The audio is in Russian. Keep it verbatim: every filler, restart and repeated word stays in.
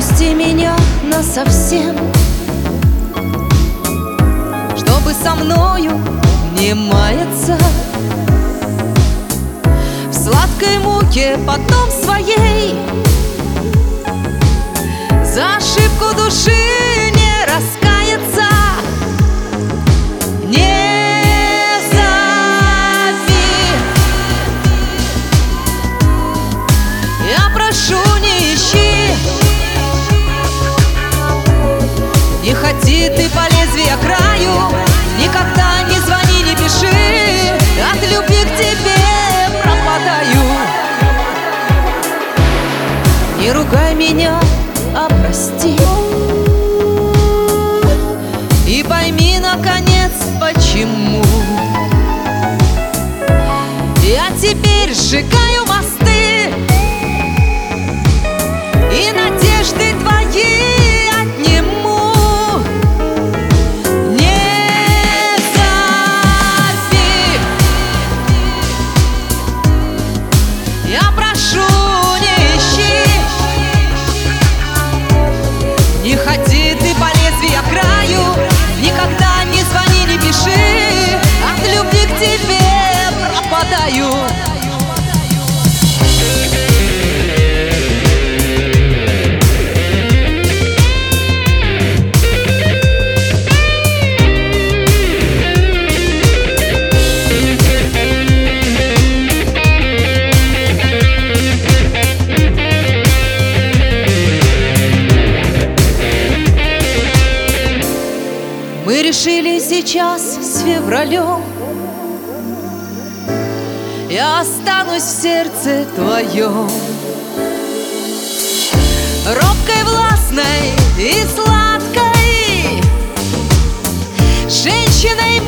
Отпусти меня насовсем, чтобы со мною не маяться в сладкой муке потом своей. За ошибку души не раскаяться. Не зови, я прошу, не ищи. Не ходи ты по лезвию краю, никогда не звони, не пиши. От любви к тебе пропадаю. Не ругай меня, а прости. И пойми, наконец, почему я теперь сжигаю мосты и надежды твои отниму. Не зови, я прошу, не ищи. Не ходи ты по лезвию краю, никогда не звони, не пиши. От любви к тебе пропадаю. Мы решили сейчас с февралем, я останусь в сердце твоем, робкой, властной и сладкой женщиной.